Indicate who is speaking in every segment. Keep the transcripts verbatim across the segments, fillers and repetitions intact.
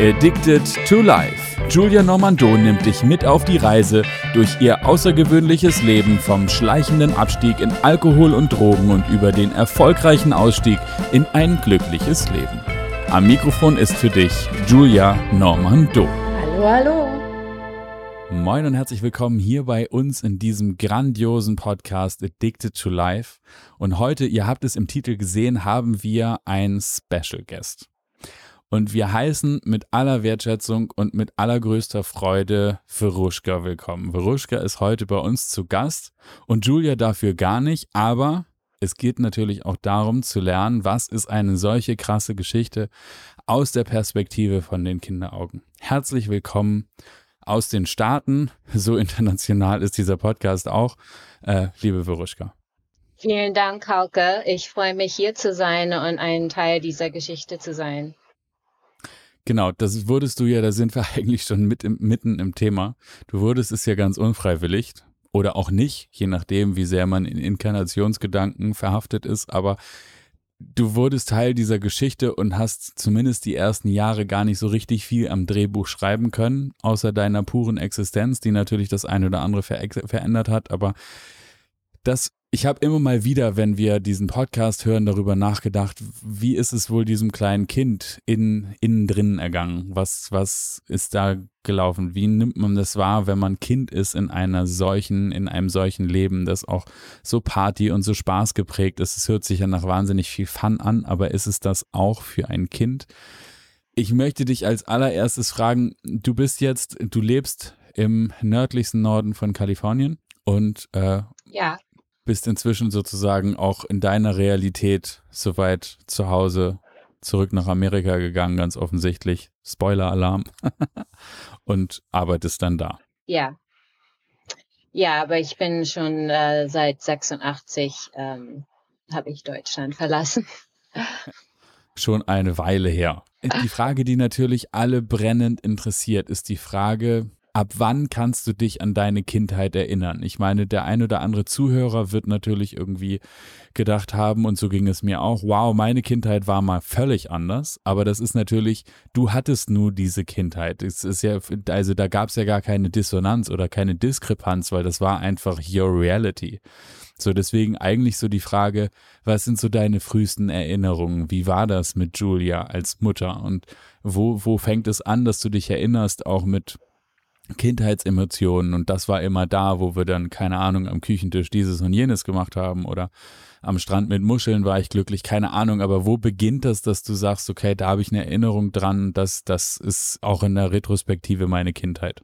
Speaker 1: Addicted to Life. Julia Normando nimmt dich mit auf die Reise durch ihr außergewöhnliches Leben vom schleichenden Abstieg in Alkohol und Drogen und über den erfolgreichen Ausstieg in ein glückliches Leben. Am Mikrofon ist für dich Julia Normando.
Speaker 2: Hallo, hallo.
Speaker 1: Moin und herzlich willkommen hier bei uns in diesem grandiosen Podcast Addicted to Life. Und heute, ihr habt es im Titel gesehen, haben wir einen Special Guest. Und wir heißen mit aller Wertschätzung und mit allergrößter Freude Veruschka willkommen. Veruschka ist heute bei uns zu Gast und Julia dafür gar nicht, aber es geht natürlich auch darum zu lernen, was ist eine solche krasse Geschichte aus der Perspektive von den Kinderaugen. Herzlich willkommen aus den Staaten, so international ist dieser Podcast auch, äh, liebe Veruschka.
Speaker 2: Vielen Dank, Hauke. Ich freue mich, hier zu sein und ein Teil dieser Geschichte zu sein.
Speaker 1: Genau, das wurdest du ja, da sind wir eigentlich schon mit im, mitten im Thema. Du wurdest es ja ganz unfreiwillig oder auch nicht, je nachdem, wie sehr man in Inkarnationsgedanken verhaftet ist, aber du wurdest Teil dieser Geschichte und hast zumindest die ersten Jahre gar nicht so richtig viel am Drehbuch schreiben können, außer deiner puren Existenz, die natürlich das eine oder andere ver- verändert hat, aber das Ich habe immer mal wieder, wenn wir diesen Podcast hören, darüber nachgedacht, wie ist es wohl diesem kleinen Kind in, innen drin ergangen? Was, was ist da gelaufen? Wie nimmt man das wahr, wenn man Kind ist in einer solchen, in einem solchen Leben, das auch so Party und so Spaß geprägt ist? Es hört sich ja nach wahnsinnig viel Fun an, aber ist es das auch für ein Kind? Ich möchte dich als allererstes fragen, du bist jetzt, du lebst im nördlichsten Norden von Kalifornien und äh,
Speaker 2: Ja.
Speaker 1: bist inzwischen sozusagen auch in deiner Realität soweit zu Hause zurück nach Amerika gegangen, ganz offensichtlich. Spoiler-Alarm. Und arbeitest dann da.
Speaker 2: Ja. Ja, aber ich bin schon äh, seit sechsundachtzig ähm, habe ich Deutschland verlassen.
Speaker 1: Schon eine Weile her. Die Frage, die natürlich alle brennend interessiert, ist die Frage, ab wann kannst du dich an deine Kindheit erinnern? Ich meine, der ein oder andere Zuhörer wird natürlich irgendwie gedacht haben, und so ging es mir auch, wow, meine Kindheit war mal völlig anders, aber das ist natürlich, du hattest nur diese Kindheit. Es ist ja, also da gab es ja gar keine Dissonanz oder keine Diskrepanz, weil das war einfach your reality. So, deswegen eigentlich so die Frage, was sind so deine frühesten Erinnerungen? Wie war das mit Julia als Mutter? Und wo, wo fängt es an, dass du dich erinnerst, auch mit Kindheitsemotionen, und das war immer da, wo wir dann, keine Ahnung, am Küchentisch dieses und jenes gemacht haben oder am Strand mit Muscheln war ich glücklich, keine Ahnung, aber wo beginnt das, dass du sagst, okay, da habe ich eine Erinnerung dran, dass das ist auch in der Retrospektive meine Kindheit?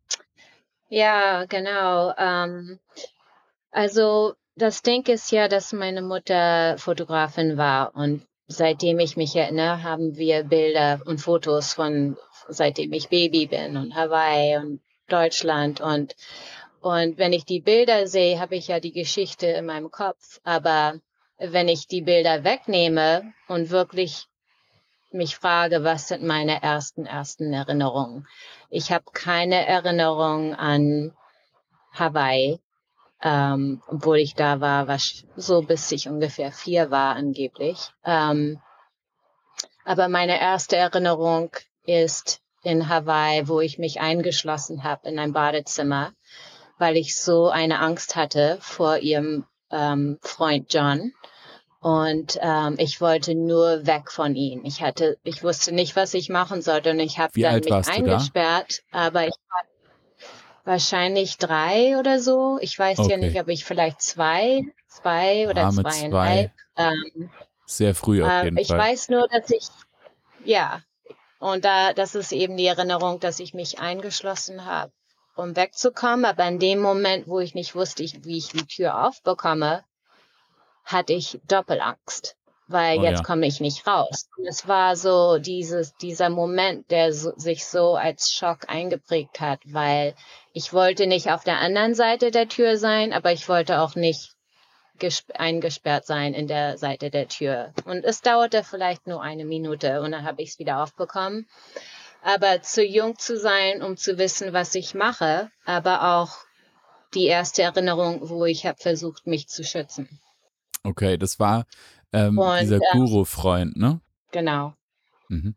Speaker 2: Ja, genau. Ähm, also das Ding ist ja, dass meine Mutter Fotografin war und seitdem ich mich erinnere, haben wir Bilder und Fotos von seitdem ich Baby bin und Hawaii und Deutschland und und wenn ich die Bilder sehe, habe ich ja die Geschichte in meinem Kopf, aber wenn ich die Bilder wegnehme und wirklich mich frage, was sind meine ersten ersten Erinnerungen? Ich habe keine Erinnerung an Hawaii, ähm, obwohl ich da war, was so bis ich ungefähr vier war angeblich. Ähm, aber meine erste Erinnerung ist in Hawaii, wo ich mich eingeschlossen habe in ein Badezimmer, weil ich so eine Angst hatte vor ihrem ähm, Freund John. Und ähm, ich wollte nur weg von ihm. Ich hatte, ich wusste nicht, was ich machen sollte und ich habe
Speaker 1: Wie
Speaker 2: dann
Speaker 1: alt
Speaker 2: mich
Speaker 1: warst du da?
Speaker 2: eingesperrt, aber ich war wahrscheinlich drei oder so. Ich weiß ja nicht,
Speaker 1: Okay,
Speaker 2: ob ich vielleicht zwei, zwei oder
Speaker 1: ah, mit
Speaker 2: zweieinhalb.
Speaker 1: zwei,
Speaker 2: Ähm,
Speaker 1: sehr früh auf
Speaker 2: äh,
Speaker 1: jeden
Speaker 2: ich
Speaker 1: Fall.
Speaker 2: weiß nur, dass ich, ja, und da, das ist eben die Erinnerung, dass ich mich eingeschlossen habe, um wegzukommen. Aber in dem Moment, wo ich nicht wusste, ich, wie ich die Tür aufbekomme, hatte ich Doppelangst, weil
Speaker 1: Oh
Speaker 2: jetzt
Speaker 1: ja,
Speaker 2: komme ich nicht raus. Und es war so dieses, dieser Moment, der so, sich so als Schock eingeprägt hat, weil ich wollte nicht auf der anderen Seite der Tür sein, aber ich wollte auch nicht gesp- eingesperrt sein in der Seite der Tür. Und es dauerte vielleicht nur eine Minute und dann habe ich es wieder aufbekommen. Aber zu jung zu sein, um zu wissen, was ich mache, aber auch die erste Erinnerung, wo ich habe versucht, mich zu schützen.
Speaker 1: okay, das war ähm,
Speaker 2: Und
Speaker 1: dieser
Speaker 2: äh,
Speaker 1: Guru-Freund, ne?
Speaker 2: genau.
Speaker 1: Mhm.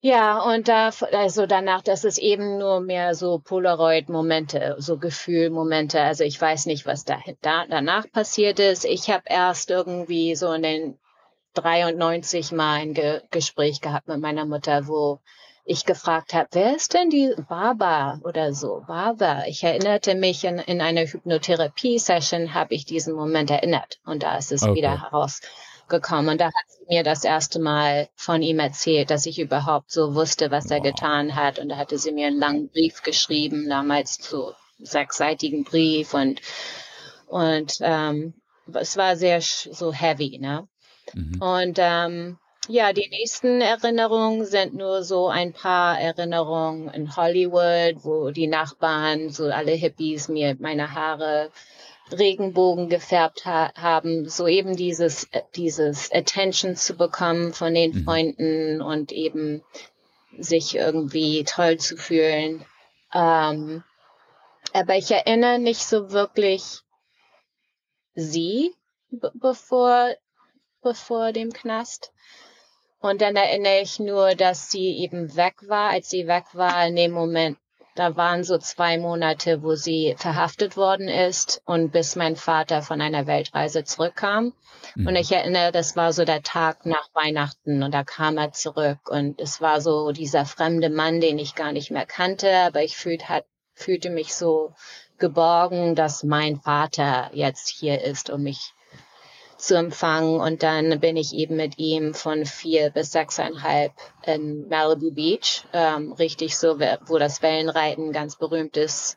Speaker 2: Ja, und da, also danach, das ist eben nur mehr so Polaroid-Momente, so Gefühl-Momente. Also ich weiß nicht, was da, da danach passiert ist. Ich habe erst irgendwie so in den dreiundneunzig Mal ein Ge Gespräch gehabt mit meiner Mutter, wo ich gefragt habe, wer ist denn die Baba oder so? Baba. Ich erinnerte mich in, in einer Hypnotherapie-Session, habe ich diesen Moment erinnert. Und da ist es wieder
Speaker 1: Okay.
Speaker 2: herausgekommen. Und da hat sie mir das erste Mal von ihm erzählt, dass ich überhaupt so wusste, was er
Speaker 1: Wow.
Speaker 2: getan hat. Und da hatte sie mir einen langen Brief geschrieben, damals so sechsseitigen Brief. Und, und ähm, es war sehr so heavy, ne?
Speaker 1: Mhm.
Speaker 2: Und ähm, ja, die nächsten Erinnerungen sind nur so ein paar Erinnerungen in Hollywood, wo die Nachbarn, so alle Hippies, mir meine Haare Regenbogen gefärbt ha haben, so eben dieses, dieses Attention zu bekommen von den
Speaker 1: Mhm.
Speaker 2: Freunden und eben sich irgendwie toll zu fühlen. Ähm, aber ich erinnere nicht so wirklich sie, bevor, bevor dem Knast. Und dann erinnere ich nur, dass sie eben weg war. Als sie weg war, in dem Moment, da waren so zwei Monate, wo sie verhaftet worden ist und bis mein Vater von einer Weltreise zurückkam. Und
Speaker 1: Mhm.
Speaker 2: ich erinnere, das war so der Tag nach Weihnachten und da kam er zurück und es war so dieser fremde Mann, den ich gar nicht mehr kannte, aber ich fühlt, hat, fühlte mich so geborgen, dass mein Vater jetzt hier ist, um mich zu empfangen. Und dann bin ich eben mit ihm von vier bis sechseinhalb in Malibu Beach, ähm, richtig so, wo das Wellenreiten ganz berühmt ist,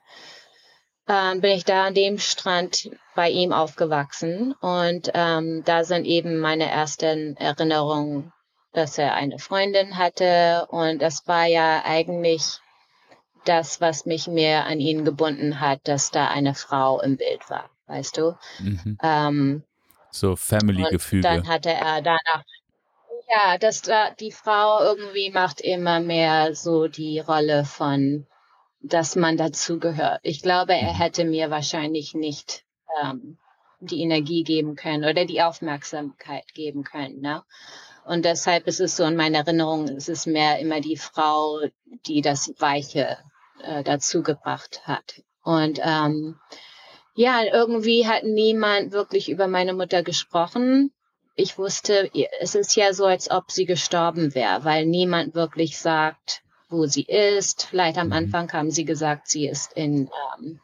Speaker 2: ähm, bin ich da an dem Strand bei ihm aufgewachsen. Und ähm, da sind eben meine ersten Erinnerungen, dass er eine Freundin hatte. Und das war ja eigentlich das, was mich mehr an ihn gebunden hat, dass da eine Frau im Bild war, weißt du?
Speaker 1: Mhm.
Speaker 2: Ähm,
Speaker 1: So
Speaker 2: und
Speaker 1: Family-Gefüge.
Speaker 2: dann hatte er danach, ja, dass da die Frau irgendwie macht immer mehr so die Rolle von, dass man dazugehört. Ich glaube, er
Speaker 1: Mhm.
Speaker 2: hätte mir wahrscheinlich nicht ähm, die Energie geben können oder die Aufmerksamkeit geben können, ne? Und deshalb ist es so in meiner Erinnerung, es ist mehr immer die Frau, die das Weiche äh, dazu gebracht hat. Und ähm, ja, irgendwie hat niemand wirklich über meine Mutter gesprochen. Ich wusste, es ist ja so, als ob sie gestorben wäre, weil niemand wirklich sagt, wo sie ist. Vielleicht am
Speaker 1: Mhm.
Speaker 2: Anfang haben sie gesagt, sie ist in, ähm,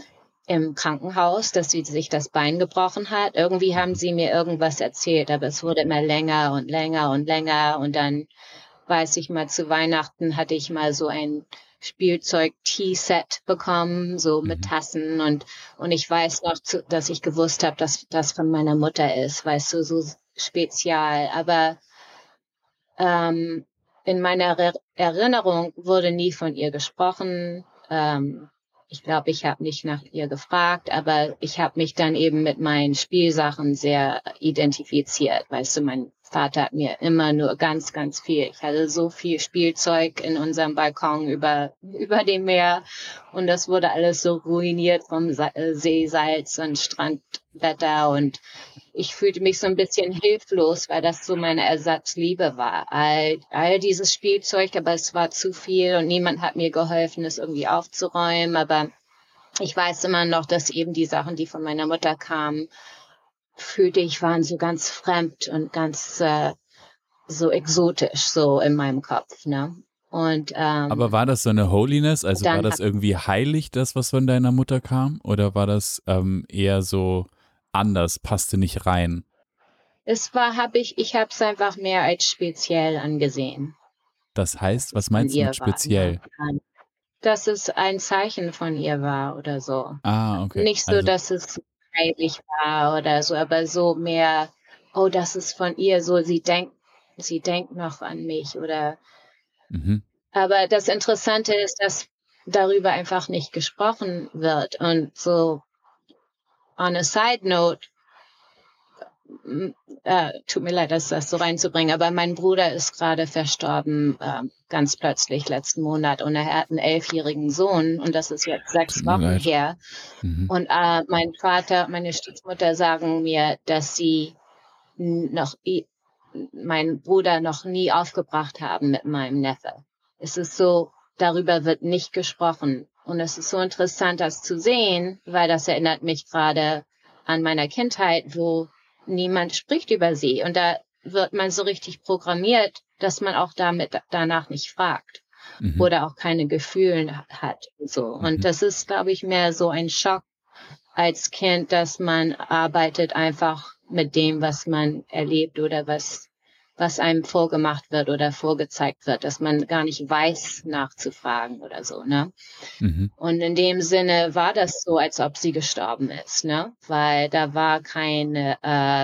Speaker 2: im Krankenhaus, dass sie sich das Bein gebrochen hat. Irgendwie haben
Speaker 1: Mhm.
Speaker 2: sie mir irgendwas erzählt, aber es wurde immer länger und länger und länger. Und dann weiß ich mal, zu Weihnachten hatte ich mal so ein Spielzeug-Tea-Set bekommen, so mit
Speaker 1: Mhm.
Speaker 2: Tassen und, und ich weiß noch, zu, dass ich gewusst habe, dass das von meiner Mutter ist, weißt du, so spezial. Aber ähm, in meiner Re Erinnerung wurde nie von ihr gesprochen. Ähm, ich glaube, ich habe nicht nach ihr gefragt, aber ich habe mich dann eben mit meinen Spielsachen sehr identifiziert. Weißt du, mein Vater hat mir immer nur ganz, ganz viel. Ich hatte so viel Spielzeug in unserem Balkon über, über dem Meer und das wurde alles so ruiniert vom Sa äh, Seesalz und Strandwetter und ich fühlte mich so ein bisschen hilflos, weil das so meine Ersatzliebe war. All, all dieses Spielzeug, aber es war zu viel und niemand hat mir geholfen, es irgendwie aufzuräumen. Aber ich weiß immer noch, dass eben die Sachen, die von meiner Mutter kamen, fühlte ich, waren so ganz fremd und ganz äh, so exotisch, so in meinem Kopf, ne? Und
Speaker 1: Aber
Speaker 2: ähm,
Speaker 1: war das so eine Holiness? Also war
Speaker 2: dann
Speaker 1: das irgendwie heilig, das, was von deiner Mutter kam? Oder war das ähm, eher so anders, passte nicht rein?
Speaker 2: es war, habe ich, ich habe es einfach mehr als speziell angesehen,
Speaker 1: Das
Speaker 2: dass
Speaker 1: heißt,
Speaker 2: es
Speaker 1: was
Speaker 2: von
Speaker 1: meinst du mit
Speaker 2: ihr war. Ja,
Speaker 1: speziell?
Speaker 2: dass es ein Zeichen von ihr war oder so.
Speaker 1: Ah, okay.
Speaker 2: Nicht so,
Speaker 1: Also,
Speaker 2: dass es heilig war oder so, aber so mehr, oh, das ist von ihr, so sie denkt, sie denkt noch an mich oder,
Speaker 1: mhm.
Speaker 2: aber das Interessante ist, dass darüber einfach nicht gesprochen wird und so on a side note, m- äh, tut mir leid, das, das so reinzubringen, aber mein Bruder ist gerade verstorben, ähm, ganz plötzlich letzten Monat und er hat einen elfjährigen Sohn und das ist jetzt
Speaker 1: Tut
Speaker 2: sechs
Speaker 1: mir
Speaker 2: Wochen
Speaker 1: leid.
Speaker 2: her.
Speaker 1: Mhm.
Speaker 2: Und äh, mein Vater, meine Stiefmutter sagen mir, dass sie noch meinen Bruder noch nie aufgebracht haben mit meinem Neffe. Es ist so, darüber wird nicht gesprochen. Und es ist so interessant, das zu sehen, weil das erinnert mich gerade an meiner Kindheit, wo niemand spricht über sie. Und da wird man so richtig programmiert, dass man auch damit danach nicht fragt
Speaker 1: Mhm.
Speaker 2: oder auch keine Gefühle hat. Und so. Und
Speaker 1: Mhm.
Speaker 2: das ist, glaube ich, mehr so ein Schock als Kind, dass man arbeitet einfach mit dem, was man erlebt oder was, was einem vorgemacht wird oder vorgezeigt wird, dass man gar nicht weiß, nachzufragen oder so, ne?
Speaker 1: Mhm.
Speaker 2: Und in dem Sinne war das so, als ob sie gestorben ist, ne? Weil da war keine, äh,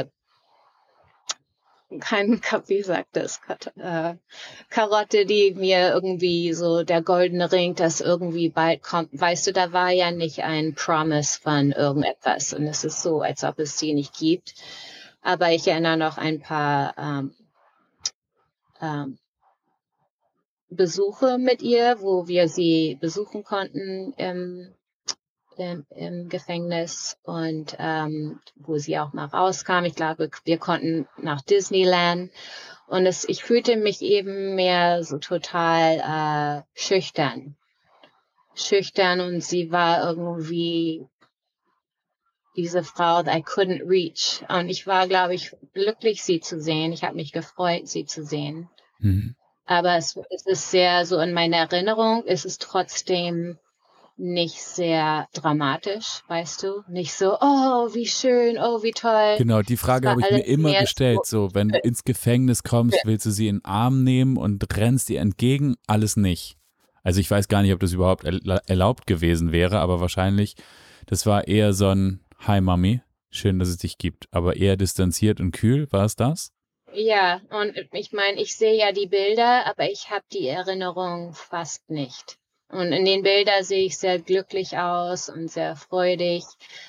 Speaker 2: kein, wie sagt das, äh, Karotte, die mir irgendwie so der goldene Ring, das irgendwie bald kommt. Weißt du, da war ja nicht ein Promise von irgendetwas. Und es ist so, als ob es sie nicht gibt. Aber ich erinnere noch ein paar ähm, ähm, Besuche mit ihr, wo wir sie besuchen konnten im im, im Gefängnis und ähm, wo sie auch mal rauskam. Ich glaube, wir konnten nach Disneyland und es, ich fühlte mich eben mehr so total äh, schüchtern. Schüchtern und sie war irgendwie diese Frau, that I couldn't reach. Und ich war, glaube ich, glücklich, sie zu sehen. Ich habe mich gefreut, sie zu sehen.
Speaker 1: Mhm.
Speaker 2: Aber es, es ist sehr so in meiner Erinnerung, ist es trotzdem nicht sehr dramatisch, weißt du? Nicht so, oh, wie schön, oh, wie toll.
Speaker 1: Genau, die
Speaker 2: Es
Speaker 1: Frage
Speaker 2: war
Speaker 1: habe ich mir
Speaker 2: alles
Speaker 1: immer
Speaker 2: mehr so,
Speaker 1: gestellt. So, wenn du ins Gefängnis kommst, willst du sie in den Arm nehmen und rennst ihr entgegen? Alles nicht. Also ich weiß gar nicht, ob das überhaupt erla- erlaubt gewesen wäre, aber wahrscheinlich, das war eher so ein Hi Mami, schön, dass es dich gibt, aber eher distanziert und kühl, war es das?
Speaker 2: ja, und ich meine, ich sehe ja die Bilder, aber ich habe die Erinnerung fast nicht. Und in den Bildern sehe ich sehr glücklich aus und sehr freudig.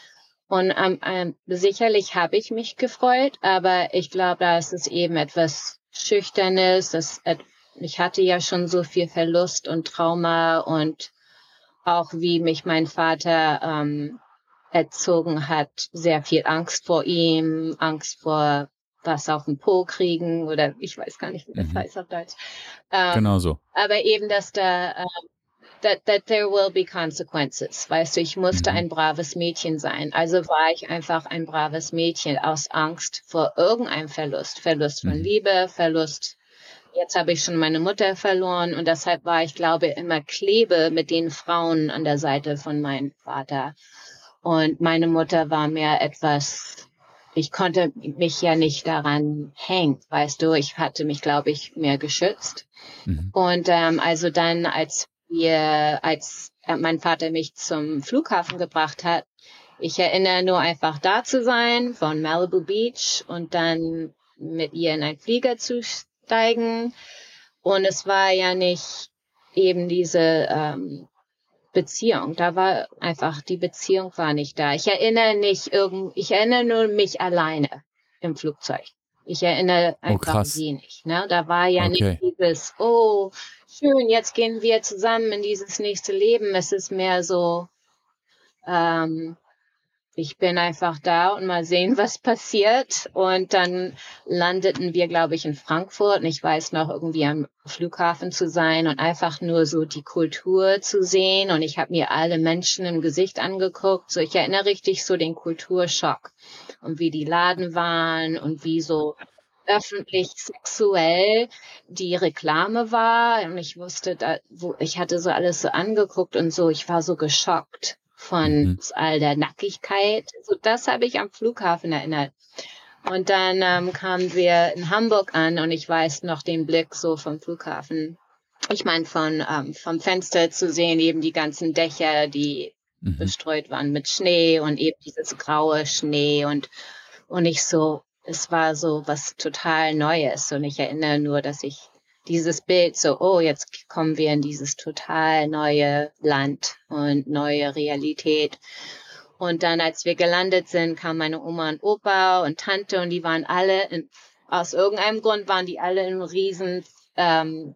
Speaker 2: Und ähm, ähm, sicherlich habe ich mich gefreut, aber ich glaube, da ist es eben etwas Schüchternes. Das, et- ich hatte ja schon so viel Verlust und Trauma und auch wie mich mein Vater ähm, erzogen hat, sehr viel Angst vor ihm, Angst vor was auf den Po kriegen oder ich weiß gar nicht, wie das
Speaker 1: Mhm.
Speaker 2: heißt auf Deutsch. Ähm,
Speaker 1: Genau so.
Speaker 2: aber eben, dass da, äh, that, that there will be consequences. Weißt du, ich musste
Speaker 1: Mhm.
Speaker 2: ein braves Mädchen sein. Also war ich einfach ein braves Mädchen aus Angst vor irgendeinem Verlust. Verlust von
Speaker 1: Mhm.
Speaker 2: Liebe, Verlust. Jetzt habe ich schon meine Mutter verloren und deshalb war ich, glaube ich, immer Klebe mit den Frauen an der Seite von meinem Vater. Und meine Mutter war mir etwas, ich konnte mich ja nicht daran hängen, weißt du, ich hatte mich, glaube ich, mehr geschützt.
Speaker 1: Mhm.
Speaker 2: Und ähm, also dann, als wir, als äh, mein Vater mich zum Flughafen gebracht hat, ich erinnere nur einfach da zu sein, von Malibu Beach und dann mit ihr in einen Flieger zu steigen. Und es war ja nicht eben diese ähm, Beziehung. Da war einfach, die Beziehung war nicht da. Ich erinnere nicht irgend, ich erinnere nur mich alleine im Flugzeug. Ich erinnere
Speaker 1: Oh,
Speaker 2: einfach
Speaker 1: krass.
Speaker 2: sie nicht. Ne? Da war ja nicht
Speaker 1: Okay.
Speaker 2: dieses, oh, schön, jetzt gehen wir zusammen in dieses nächste Leben. Es ist mehr so, ähm, ich bin einfach da und mal sehen, was passiert. Und dann landeten wir, glaube ich, in Frankfurt. Und ich weiß noch, irgendwie am Flughafen zu sein und einfach nur so die Kultur zu sehen. Und ich habe mir alle Menschen im Gesicht angeguckt. So, ich erinnere richtig so den Kulturschock und wie die Laden waren und wie so öffentlich sexuell die Reklame war. Und ich wusste, da, wo, ich hatte so alles so angeguckt und so, ich war so geschockt von
Speaker 1: Mhm.
Speaker 2: all der Nackigkeit. So, das habe ich am Flughafen erinnert. Und dann ähm, kamen wir in Hamburg an und ich weiß noch den Blick so vom Flughafen. Ich meine, von ähm, vom Fenster zu sehen, eben die ganzen Dächer, die
Speaker 1: Mhm.
Speaker 2: bestreut waren mit Schnee und eben dieses graue Schnee und und ich so, es war so was total Neues und ich erinnere nur, dass ich dieses Bild so, oh, jetzt kommen wir in dieses total neue Land und neue Realität. Und dann, als wir gelandet sind, kamen meine Oma und Opa und Tante und die waren alle, in, aus irgendeinem Grund waren die alle in einem riesen ähm,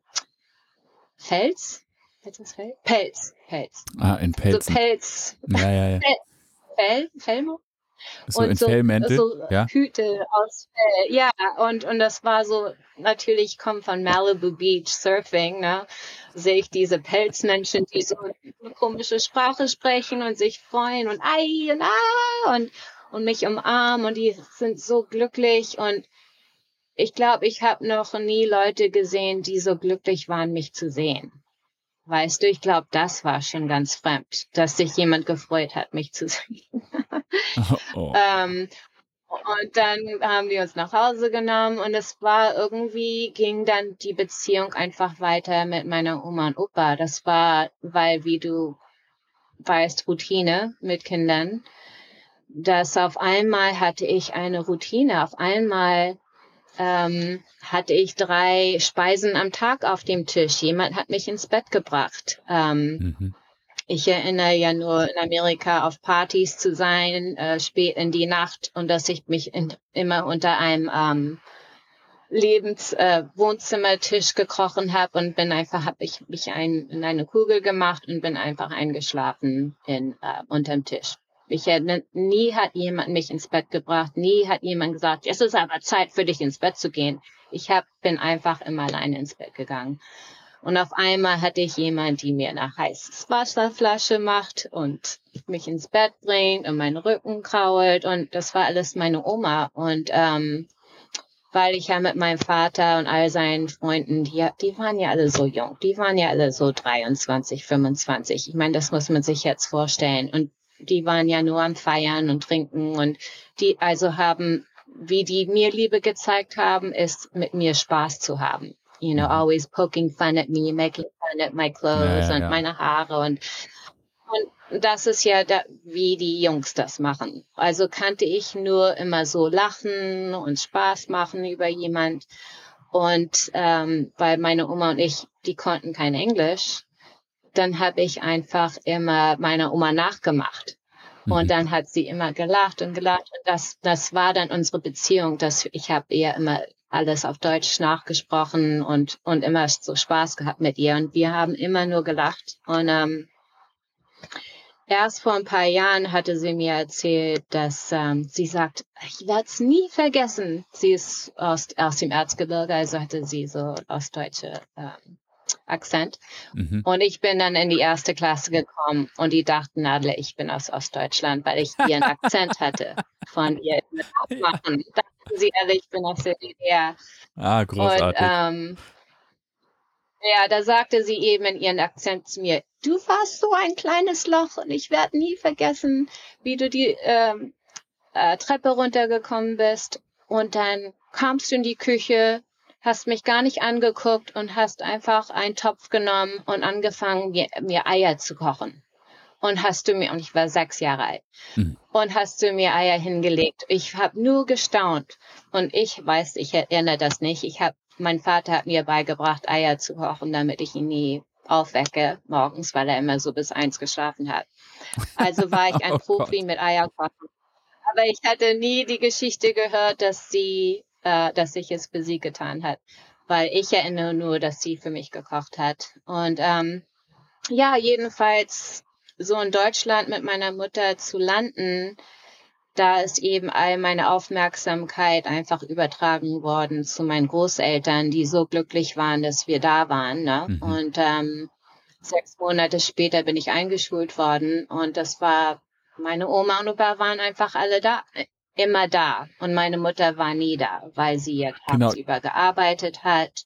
Speaker 2: Fels. Heißt das Fels? Pelz. Pelz.
Speaker 1: Ah, in
Speaker 2: So
Speaker 1: Pelzen.
Speaker 2: Pelz.
Speaker 1: Ja, ja, ja.
Speaker 2: Fel, Fel, Felmo?
Speaker 1: So
Speaker 2: und
Speaker 1: in
Speaker 2: so,
Speaker 1: Fellmäntel,
Speaker 2: so
Speaker 1: ja?
Speaker 2: Hüte aus Fell. Ja, und, und das war so, natürlich kommt von Malibu Beach Surfing, ne? Sehe ich diese Pelzmenschen, die so eine komische Sprache sprechen und sich freuen und ei und ah und, und mich umarmen und die sind so glücklich und ich glaube, ich habe noch nie Leute gesehen, die so glücklich waren, mich zu sehen. Weißt du, ich glaube, das war schon ganz fremd, dass sich jemand gefreut hat, mich zu sehen.
Speaker 1: Oh, oh.
Speaker 2: ähm, und dann haben die uns nach Hause genommen und es war irgendwie, ging dann die Beziehung einfach weiter mit meiner Oma und Opa. Das war, weil, wie du weißt, Routine mit Kindern, dass auf einmal hatte ich eine Routine, auf einmal ähm, hatte ich drei Speisen am Tag auf dem Tisch. Jemand hat mich ins Bett gebracht. Ähm,
Speaker 1: Mhm.
Speaker 2: Ich erinnere ja nur in Amerika auf Partys zu sein, äh, spät in die Nacht und dass ich mich in, immer unter einem ähm, Lebens äh, Wohnzimmertisch gekrochen habe und bin einfach, habe ich mich ein, in eine Kugel gemacht und bin einfach eingeschlafen in äh, unterm Tisch. Ich hätte, nie hat jemand mich ins Bett gebracht, nie hat jemand gesagt, es ist aber Zeit für dich ins Bett zu gehen. Ich hab, bin einfach immer alleine ins Bett gegangen. Und auf einmal hatte ich jemand, die mir eine heiße Wasserflasche macht und mich ins Bett bringt und meinen Rücken krault und das war alles meine Oma. Und ähm, weil ich ja mit meinem Vater und all seinen Freunden, die, die waren ja alle so jung, die waren ja alle so dreiundzwanzig, fünfundzwanzig. Ich meine, das muss man sich jetzt vorstellen. Und die waren ja nur am Feiern und Trinken und die also haben, wie die mir Liebe gezeigt haben, ist mit mir Spaß zu haben. You know, always poking fun at me, making fun at my clothes
Speaker 1: Ja, ja,
Speaker 2: und
Speaker 1: ja.
Speaker 2: meine Haare und Und das ist ja, da, wie die Jungs das machen. Also kannte ich nur immer so lachen und Spaß machen über jemand. Und ähm, weil meine Oma und ich, die konnten kein Englisch, dann habe ich einfach immer meiner Oma nachgemacht. Und
Speaker 1: Mhm.
Speaker 2: dann hat sie immer gelacht und gelacht. Und das, das war dann unsere Beziehung. Dass ich habe ihr immer alles auf Deutsch nachgesprochen und, und immer so Spaß gehabt mit ihr. Und wir haben immer nur gelacht. Und ähm, erst vor ein paar Jahren hatte sie mir erzählt, dass ähm, sie sagt, ich werde es nie vergessen. Sie ist aus, aus dem Erzgebirge, also hatte sie so ostdeutsche ähm, Akzent.
Speaker 1: Mhm.
Speaker 2: Und ich bin dann in die erste Klasse gekommen und die dachten alle, ich bin aus Ostdeutschland, weil ich ihren Akzent hatte von ihr nachmachen. Dachten sie alle, ich bin aus der D D R.
Speaker 1: Ah,
Speaker 2: Und
Speaker 1: großartig.
Speaker 2: ähm, ja, da sagte sie eben in ihren Akzent zu mir, du warst so ein kleines Loch und ich werde nie vergessen, wie du die ähm, äh, Treppe runtergekommen bist und dann kamst du in die Küche, hast mich gar nicht angeguckt und hast einfach einen Topf genommen und angefangen, mir, mir Eier zu kochen. Und hast du mir, und ich war sechs Jahre alt,
Speaker 1: Mhm.
Speaker 2: und hast du mir Eier hingelegt. Ich habe nur gestaunt. Und ich weiß, ich erinnere das nicht. Ich habe, mein Vater hat mir beigebracht, Eier zu kochen, damit ich ihn nie aufwecke morgens, weil er immer so bis eins geschlafen hat. Also war ich ein
Speaker 1: Oh
Speaker 2: Profi
Speaker 1: Gott.
Speaker 2: mit Eierkochen. Aber ich hatte nie die Geschichte gehört, dass sie, äh, dass sich es für sie getan hat. Weil ich erinnere nur, dass sie für mich gekocht hat. Und ähm, ja, jedenfalls so in Deutschland mit meiner Mutter zu landen, da ist eben all meine Aufmerksamkeit einfach übertragen worden zu meinen Großeltern, die so glücklich waren, dass wir da waren. Ne?
Speaker 1: Mhm.
Speaker 2: Und ähm, sechs Monate später bin ich eingeschult worden und das war, meine Oma und Opa waren einfach alle da, immer da. Und meine Mutter war nie da, weil sie ja
Speaker 1: Genau,
Speaker 2: tagsüber gearbeitet hat.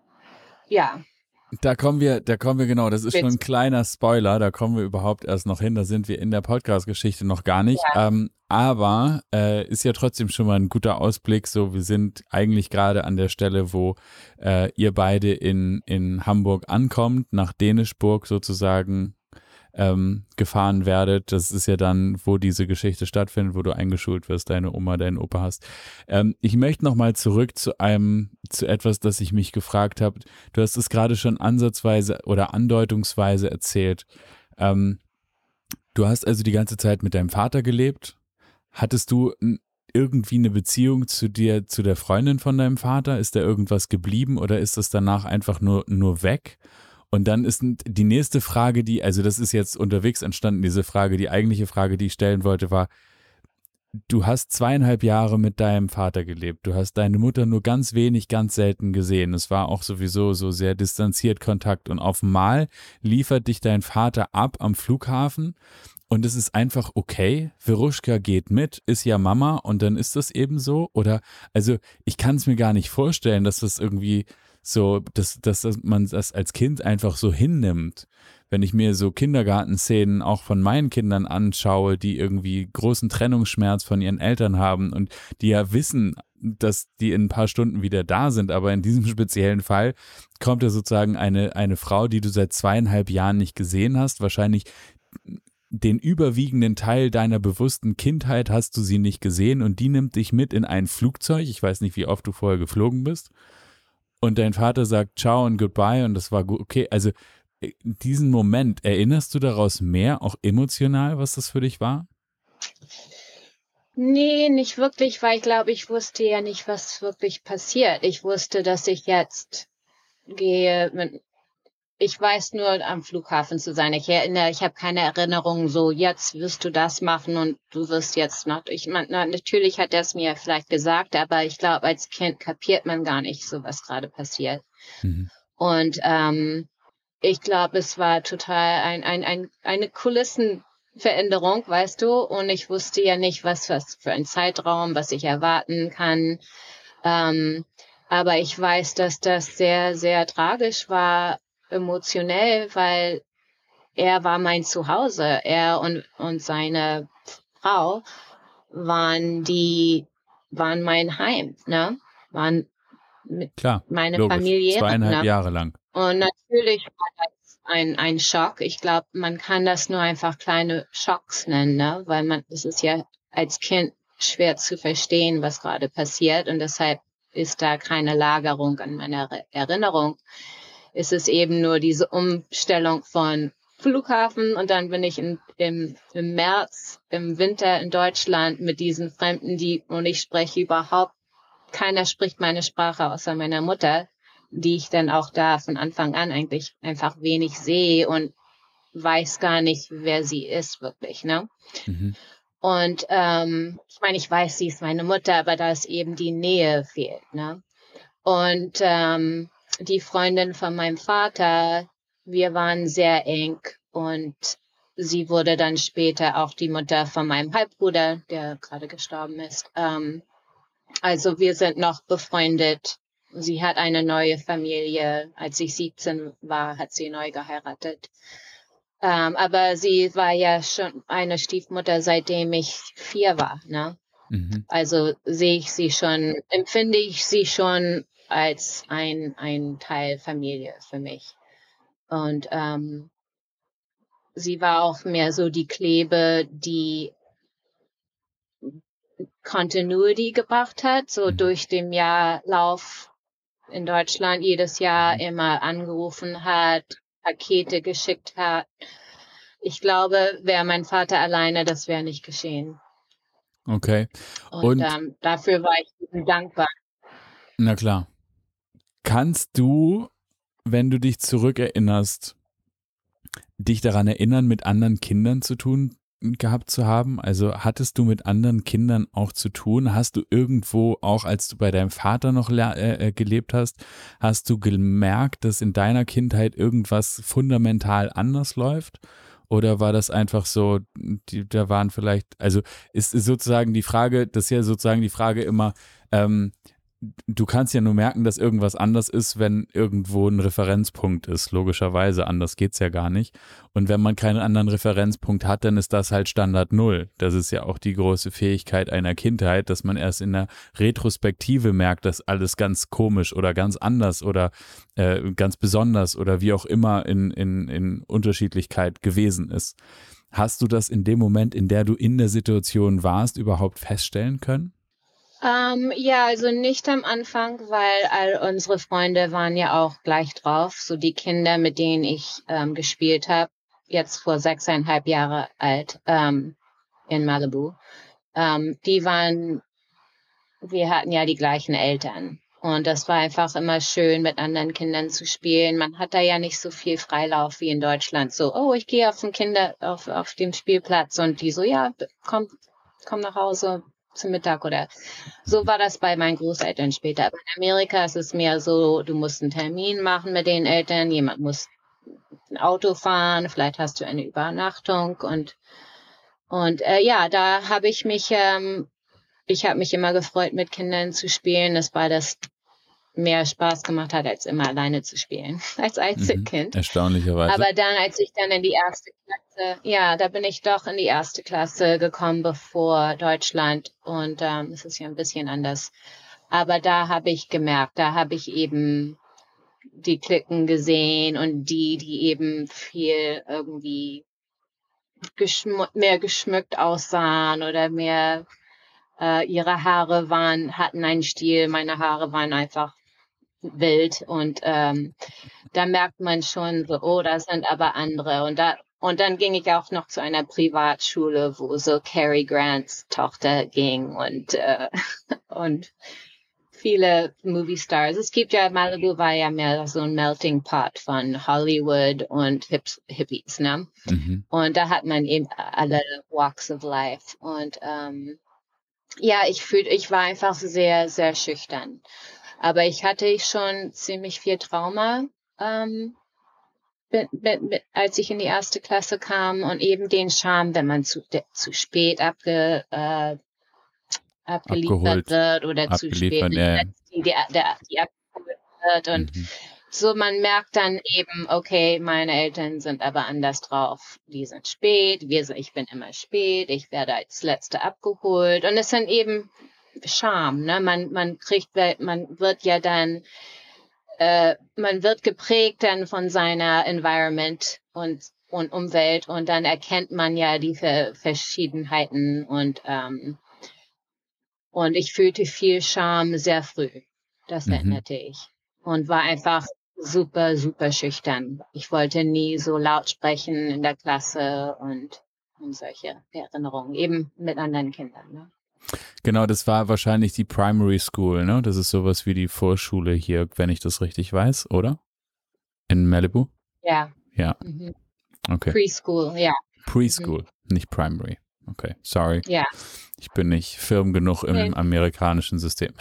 Speaker 2: Ja,
Speaker 1: da kommen wir, da kommen wir genau, das ist schon ein
Speaker 2: witzig.
Speaker 1: kleiner Spoiler, da kommen wir überhaupt erst noch hin, da sind wir in der Podcast-Geschichte noch gar nicht,
Speaker 2: Ja.
Speaker 1: ähm, aber äh, ist ja trotzdem schon mal ein guter Ausblick, so wir sind eigentlich gerade an der Stelle, wo äh, ihr beide in, in Hamburg ankommt, nach Dänischburg sozusagen ähm, gefahren werdet. Das ist ja dann, wo diese Geschichte stattfindet, wo du eingeschult wirst, deine Oma, deinen Opa hast. Ähm, ich möchte nochmal zurück zu einem, zu etwas, das ich mich gefragt habe. Du hast es gerade schon ansatzweise oder andeutungsweise erzählt. Ähm, du hast also die ganze Zeit mit deinem Vater gelebt. Hattest du n- irgendwie eine Beziehung zu dir, zu der Freundin von deinem Vater? Ist da irgendwas geblieben oder ist das danach einfach nur, nur weg? Und dann ist die nächste Frage, die, also das ist jetzt unterwegs entstanden, diese Frage, die eigentliche Frage, die ich stellen wollte, war, du hast zweieinhalb Jahre mit deinem Vater gelebt. Du hast deine Mutter nur ganz wenig, ganz selten gesehen. Es war auch sowieso so sehr distanziert Kontakt. Und auf einmal liefert dich dein Vater ab am Flughafen und es ist einfach okay. Veruschka geht mit, ist ja Mama und dann ist das eben so. Oder, also ich kann es mir gar nicht vorstellen, dass das irgendwie so, dass, dass man das als Kind einfach so hinnimmt. Wenn ich mir so Kindergartenszenen auch von meinen Kindern anschaue, die irgendwie großen Trennungsschmerz von ihren Eltern haben und die ja wissen, dass die in ein paar Stunden wieder da sind, aber in diesem speziellen Fall kommt ja sozusagen eine, eine Frau, die du seit zweieinhalb Jahren nicht gesehen hast, wahrscheinlich den überwiegenden Teil deiner bewussten Kindheit hast du sie nicht gesehen und die nimmt dich mit in ein Flugzeug, ich weiß nicht, wie oft du vorher geflogen bist, und dein Vater sagt Ciao und Goodbye und das war gut, okay, also diesen Moment, erinnerst du daraus mehr, auch emotional, was das für dich war?
Speaker 2: Nee, nicht wirklich, weil ich glaube, ich wusste ja nicht, was wirklich passiert. Ich wusste, dass ich jetzt gehe. Mit, ich weiß nur, am Flughafen zu sein. Ich erinnere, ich habe keine Erinnerung, so jetzt wirst du das machen und du wirst jetzt noch. Ich meine, na, natürlich hat er es mir vielleicht gesagt, aber ich glaube, als Kind kapiert man gar nicht so, was gerade passiert. Mhm. Und ähm, ich glaube, es war total ein, ein, ein, eine Kulissenveränderung, weißt du, und ich wusste ja nicht, was, was für ein Zeitraum, was ich erwarten kann. Ähm, aber ich weiß, dass das sehr, sehr tragisch war, emotionell, weil er war mein Zuhause. Er und, und seine Frau waren die, waren mein Heim, ne? Waren mit
Speaker 1: Klar,
Speaker 2: meine
Speaker 1: logisch.
Speaker 2: Familie,
Speaker 1: Zweieinhalb
Speaker 2: ne?
Speaker 1: Jahre lang.
Speaker 2: Und natürlich war das ein, ein Schock. Ich glaube, man kann das nur einfach kleine Schocks nennen, ne? Weil man, es ist ja als Kind schwer zu verstehen, was gerade passiert. Und deshalb ist da keine Lagerung an meiner Erinnerung. Es ist eben nur diese Umstellung von Flughafen und dann bin ich in, im, im März, im Winter in Deutschland mit diesen Fremden, die, und ich spreche überhaupt, keiner spricht meine Sprache außer meiner Mutter, die ich dann auch da von Anfang an eigentlich einfach wenig sehe und weiß gar nicht, wer sie ist wirklich, ne? Mhm. Und ähm, ich meine, ich weiß, sie ist meine Mutter, aber da ist eben die Nähe fehlt, ne? Und ähm, die Freundin von meinem Vater, wir waren sehr eng und sie wurde dann später auch die Mutter von meinem Halbbruder, der gerade gestorben ist. Ähm, also wir sind noch befreundet. Sie hat eine neue Familie. Als ich siebzehn war, hat sie neu geheiratet. Ähm, aber sie war ja schon eine Stiefmutter, seitdem ich vier war, ne? Mhm. Also sehe ich sie schon, empfinde ich sie schon als ein, ein Teil Familie für mich. Und ähm, sie war auch mehr so die Klebe, die Continuity gebracht hat, so mhm. durch den Jahrlauf in Deutschland jedes Jahr immer angerufen hat, Pakete geschickt hat. Ich glaube, wäre mein Vater alleine, das wäre nicht geschehen.
Speaker 1: Okay.
Speaker 2: Und, Und ähm, dafür war ich ihm dankbar.
Speaker 1: Na klar. Kannst du, wenn du dich zurückerinnerst, dich daran erinnern, mit anderen Kindern zu tun gehabt zu haben? Also hattest du mit anderen Kindern auch zu tun? Hast du irgendwo, auch als du bei deinem Vater noch äh, gelebt hast, hast du gemerkt, dass in deiner Kindheit irgendwas fundamental anders läuft? Oder war das einfach so, die, da waren vielleicht, also ist, ist sozusagen die Frage, das ist ja sozusagen die Frage immer, ähm, du kannst ja nur merken, dass irgendwas anders ist, wenn irgendwo ein Referenzpunkt ist, logischerweise, anders geht's ja gar nicht. Und wenn man keinen anderen Referenzpunkt hat, dann ist das halt Standard Null. Das ist ja auch die große Fähigkeit einer Kindheit, dass man erst in der Retrospektive merkt, dass alles ganz komisch oder ganz anders oder äh, ganz besonders oder wie auch immer in, in, in Unterschiedlichkeit gewesen ist. Hast du das in dem Moment, in der du in der Situation warst, überhaupt feststellen können?
Speaker 2: Um, ja, also nicht am Anfang, weil all unsere Freunde waren ja auch gleich drauf. So die Kinder, mit denen ich ähm, gespielt habe, jetzt vor sechseinhalb Jahre alt ähm, in Malibu, ähm, die waren, wir hatten ja die gleichen Eltern. Und das war einfach immer schön, mit anderen Kindern zu spielen. Man hat da ja nicht so viel Freilauf wie in Deutschland. So, oh, ich gehe auf den Kinder, auf, auf den Spielplatz und die so, ja, komm, komm nach Hause zum Mittag oder so war das bei meinen Großeltern später. Aber in Amerika ist es mehr so, du musst einen Termin machen mit den Eltern, jemand muss ein Auto fahren, vielleicht hast du eine Übernachtung und und äh, ja, da habe ich mich, ähm, ich habe mich immer gefreut, mit Kindern zu spielen. Das war das mehr Spaß gemacht hat, als immer alleine zu spielen, als Einzelkind.
Speaker 1: Mhm. Erstaunlicherweise.
Speaker 2: Aber dann, als ich dann in die erste Klasse, ja, da bin ich doch in die erste Klasse gekommen, bevor Deutschland. Und ähm, es ist ja ein bisschen anders. Aber da habe ich gemerkt, da habe ich eben die Klicken gesehen und die, die eben viel irgendwie geschmu- mehr geschmückt aussahen oder mehr äh, ihre Haare waren, hatten einen Stil, meine Haare waren einfach wild und ähm, da merkt man schon so, oh, da sind aber andere und da und dann ging ich auch noch zu einer Privatschule, wo so Cary Grants Tochter ging und äh, und viele Movie Stars. Es gibt ja, Malibu war ja mehr so ein Melting Pot von Hollywood und Hips, Hippies, ne?
Speaker 1: Mhm.
Speaker 2: Und da hat man eben alle Walks of Life und ähm, ja, ich fühlte, ich war einfach sehr, sehr schüchtern. Aber ich hatte schon ziemlich viel Trauma, ähm, mit, mit, mit, als ich in die erste Klasse kam und eben den Charme, wenn man zu, de, zu spät abge, äh, abgeliefert
Speaker 1: Abgeholt,
Speaker 2: wird oder zu spät
Speaker 1: abgeliefert, ja.
Speaker 2: die, die, der, die abgeholt wird. Und
Speaker 1: Mhm.
Speaker 2: so, man merkt dann eben, okay, meine Eltern sind aber anders drauf. Die sind spät, wir sind, ich bin immer spät, ich werde als Letzte abgeholt. Und es sind eben Scham, ne? Man, man kriegt, man wird ja dann, äh, man wird geprägt dann von seiner Environment und, und Umwelt und dann erkennt man ja die Ver- Verschiedenheiten und, ähm, und ich fühlte viel Scham sehr früh. Das
Speaker 1: Mhm.
Speaker 2: erinnerte ich. Und war einfach super, super schüchtern. Ich wollte nie so laut sprechen in der Klasse und, und solche Erinnerungen, eben mit anderen Kindern, ne?
Speaker 1: Genau, das war wahrscheinlich die Primary School, ne? Das ist sowas wie die Vorschule hier, wenn ich das richtig weiß, oder? In Malibu?
Speaker 2: Ja.
Speaker 1: Ja,
Speaker 2: Mhm.
Speaker 1: okay.
Speaker 2: Preschool, ja.
Speaker 1: Preschool, mhm. Nicht Primary. Okay, sorry.
Speaker 2: Ja.
Speaker 1: Ich bin nicht firm genug im
Speaker 2: Nee.
Speaker 1: amerikanischen System.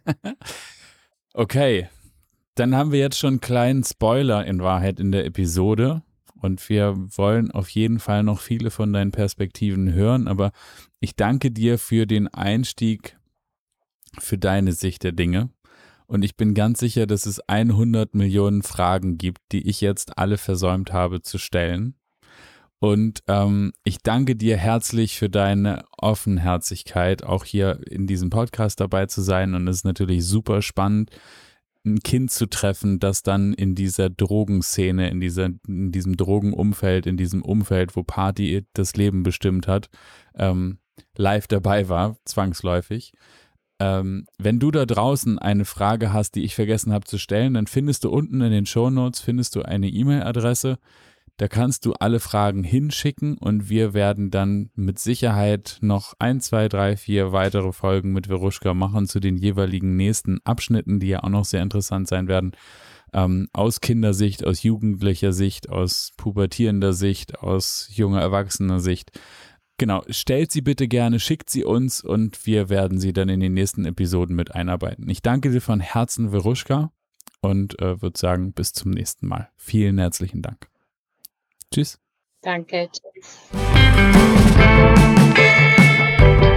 Speaker 1: Okay, dann haben wir jetzt schon einen kleinen Spoiler in Wahrheit in der Episode und wir wollen auf jeden Fall noch viele von deinen Perspektiven hören, aber ich danke dir für den Einstieg, für deine Sicht der Dinge und ich bin ganz sicher, dass es hundert Millionen Fragen gibt, die ich jetzt alle versäumt habe zu stellen. Und ähm, ich danke dir herzlich für deine Offenherzigkeit, auch hier in diesem Podcast dabei zu sein. Und es ist natürlich super spannend, ein Kind zu treffen, das dann in dieser Drogenszene, in, dieser, in diesem Drogenumfeld, in diesem Umfeld, wo Party das Leben bestimmt hat, ähm, live dabei war, zwangsläufig. Ähm, wenn du da draußen eine Frage hast, die ich vergessen habe zu stellen, dann findest du unten in den Shownotes, findest du eine E-Mail-Adresse. Da kannst du alle Fragen hinschicken und wir werden dann mit Sicherheit noch ein, zwei, drei, vier weitere Folgen mit Veruschka machen zu den jeweiligen nächsten Abschnitten, die ja auch noch sehr interessant sein werden. Ähm, aus Kindersicht, aus jugendlicher Sicht, aus pubertierender Sicht, aus junger Erwachsener Sicht. Genau, stellt sie bitte gerne, schickt sie uns und wir werden sie dann in den nächsten Episoden mit einarbeiten. Ich danke dir von Herzen, Veruschka, und äh, würde sagen, bis zum nächsten Mal. Vielen herzlichen Dank. Tschüss.
Speaker 2: Danke. Tschüss.